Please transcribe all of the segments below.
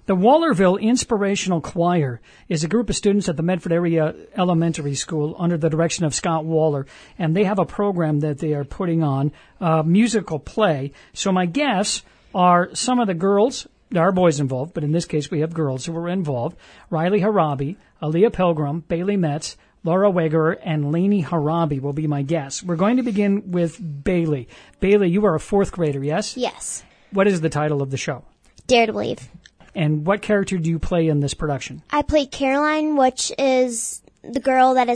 The Wallerville Inspirational Choir is a group of students at the Medford Area Elementary School under the direction of Scott Waller, and they have a program that they are putting on, a musical play. So my guess are some of the girls, there are boys involved, but in this case we have girls who are involved, Riley Harabi, Aaliyah Pilgrim, Bailey Metz, Laura Wegerer, and Lainey Harabi will be my guess. We're going to begin with Bailey. Bailey, you are a fourth grader, yes? Yes. What is the title of the show? Dare to Believe. And what character do you play in this production? I play Caroline, which is the girl that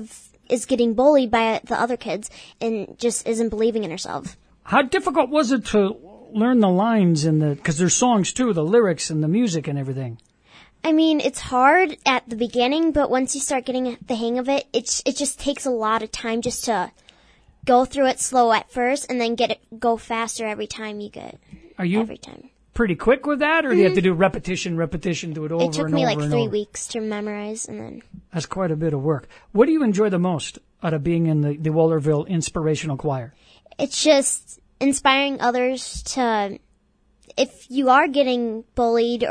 is getting bullied by the other kids and just isn't believing in herself. How difficult was it to learn the lines because there's songs too, the lyrics and the music and everything? I mean, it's hard at the beginning, but once you start getting the hang of it, it just takes a lot of time just to go through it slow at first and then go faster every time you get. Are you every time pretty quick with that, or do you have to do repetition, do it over and over and over? It took me like 3 weeks to memorize, and then... That's quite a bit of work. What do you enjoy the most out of being in the Wallerville Inspirational Choir? It's just inspiring others to... If you are getting bullied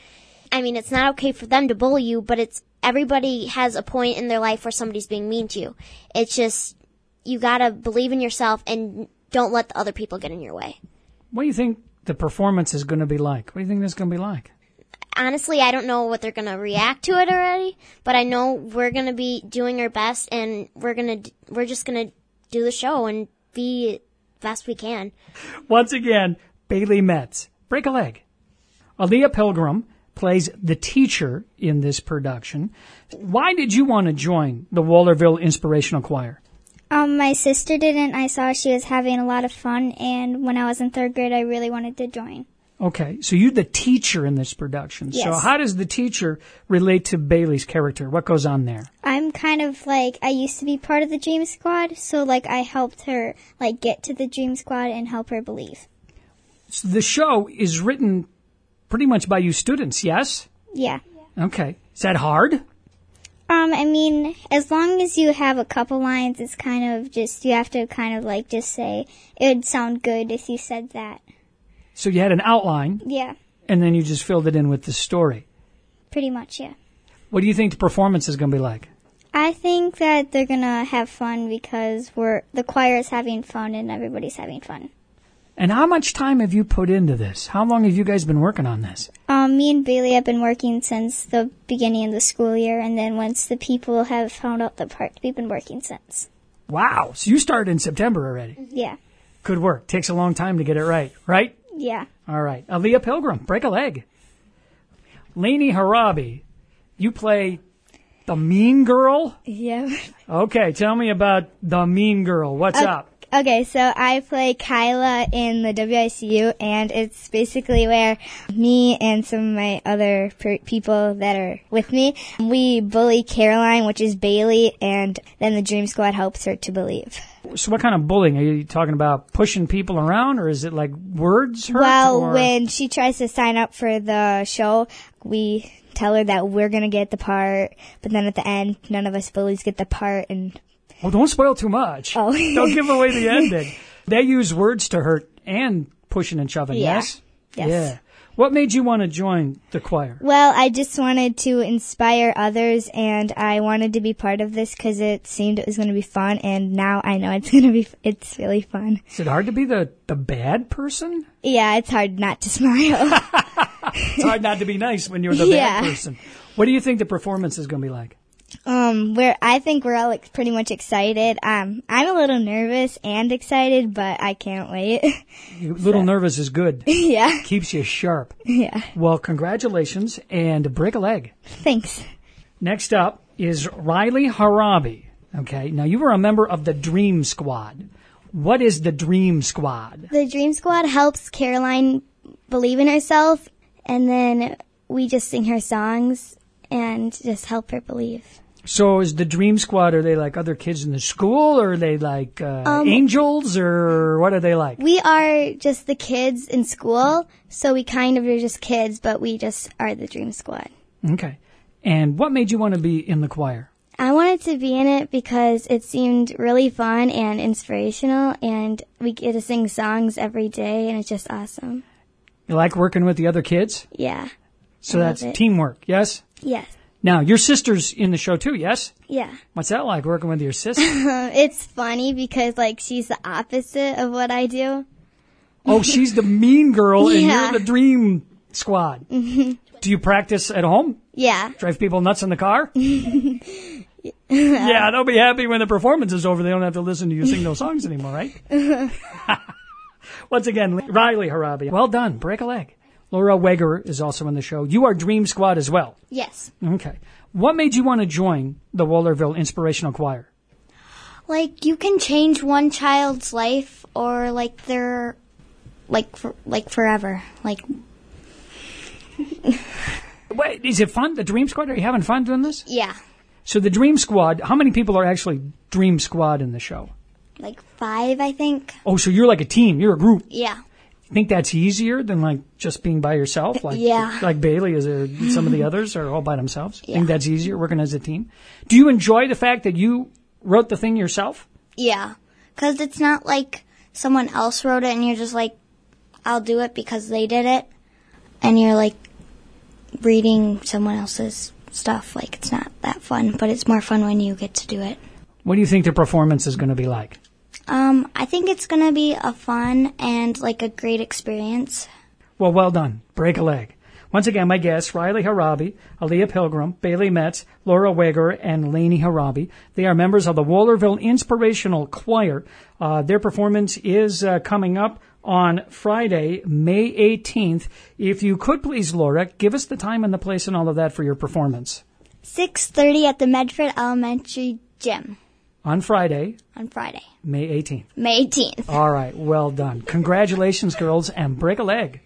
it's not okay for them to bully you, but everybody has a point in their life where somebody's being mean to you. It's just, you gotta believe in yourself and don't let the other people get in your way. What do you think the performance is going to be like? What do you think that's going to be like? Honestly, I don't know what they're going to react to it already, but I know we're going to be doing our best, and we're just going to do the show and be the best we can. Once again, Bailey Metz. Break a leg. Aaliyah Pilgrim plays the teacher in this production. Why did you want to join the Wallerville Inspirational Choir? My sister didn't. I saw she was having a lot of fun, and when I was in third grade, I really wanted to join. Okay, so you're the teacher in this production. Yes. So how does the teacher relate to Bailey's character? What goes on there? I'm kind of I used to be part of the Dream Squad, so I helped her get to the Dream Squad and help her believe. So the show is written pretty much by you students, yes? Yeah. Okay. Is that hard? As long as you have a couple lines, it's kind of just, you have to just say, it would sound good if you said that. So you had an outline? Yeah. And then you just filled it in with the story? Pretty much, yeah. What do you think the performance is going to be like? I think that they're going to have fun because the choir is having fun and everybody's having fun. And how much time have you put into this? How long have you guys been working on this? Me and Bailey have been working since the beginning of the school year, and then once the people have found out the part, we've been working since. Wow. So you started in September already? Yeah. Good work. Takes a long time to get it right? Yeah. All right. Aaliyah Pilgrim, break a leg. Lainey Harabi, you play the mean girl? Yeah. Okay, tell me about the mean girl. What's up? Okay, so I play Kyla in the WICU, and it's basically where me and some of my other people that are with me, we bully Caroline, which is Bailey, and then the Dream Squad helps her to believe. So what kind of bullying? Are you talking about pushing people around, or is it like words hurt? Well, when she tries to sign up for the show, we tell her that we're going to get the part, but then at the end, none of us bullies get the part, and... Oh, don't spoil too much. Oh. Don't give away the ending. They use words to hurt and pushing and shoving, yes? Yes. Yeah. What made you want to join the choir? Well, I just wanted to inspire others, and I wanted to be part of this because it seemed it was going to be fun, and now I know it's really fun. Is it hard to be the bad person? Yeah, it's hard not to smile. It's hard not to be nice when you're the bad person. What do you think the performance is going to be like? I think we're all pretty much excited. I'm a little nervous and excited, but I can't wait. Nervous is good. Yeah. Keeps you sharp. Yeah. Well, congratulations and break a leg. Thanks. Next up is Riley Harabi. Okay. Now you were a member of the Dream Squad. What is the Dream Squad? The Dream Squad helps Caroline believe in herself, and then we just sing her songs and just help her believe. So is the Dream Squad, are they like other kids in the school, or are they like angels, or what are they like? We are just the kids in school, so we kind of are just kids, but we just are the Dream Squad. Okay. And what made you want to be in the choir? I wanted to be in it because it seemed really fun and inspirational, and we get to sing songs every day, and it's just awesome. You like working with the other kids? Yeah. So that's teamwork, yes? Yes. Now, your sister's in the show too, yes? Yeah. What's that like, working with your sister? It's funny because, like, she's the opposite of what I do. Oh, she's the mean girl and Yeah. you're the dream squad. Do you practice at home? Yeah. Drive people nuts in the car? Yeah, they'll be happy when the performance is over. They don't have to listen to you sing those songs anymore, right? Once again, Riley Harabi. Well done. Break a leg. Laura Weger is also in the show. You are Dream Squad as well. Yes. Okay. What made you want to join the Wallerville Inspirational Choir? Like, you can change one child's life, or like they're forever. Like, Wait, is it fun? The Dream Squad? Are you having fun doing this? yeah. So the Dream Squad, how many people are actually Dream Squad in the show? Like 5, I think. Oh, so you're like a team. You're a group. Yeah. Think that's easier than like just being by yourself? Like, Yeah. Like Bailey, is there some of the others are all by themselves? Yeah. Think that's easier working as a team? Do you enjoy the fact that you wrote the thing yourself? Yeah. 'Cause it's not like someone else wrote it and you're just like, I'll do it because they did it. And you're like reading someone else's stuff. Like, it's not that fun, but it's more fun when you get to do it. What do you think the performance is going to be like? I think it's going to be a fun and like a great experience. Well done. Break a leg. Once again, my guests, Riley Harabi, Aaliyah Pilgrim, Bailey Metz, Laura Weger, and Lainey Harabi. They are members of the Wallerville Inspirational Choir. Their performance is coming up on Friday, May 18th. If you could please, Laura, give us the time and the place and all of that for your performance. 6:30 at the Medford Elementary Gym On Friday, On Friday, May 18th. May 18th. All right, well done. Congratulations, girls, and break a leg.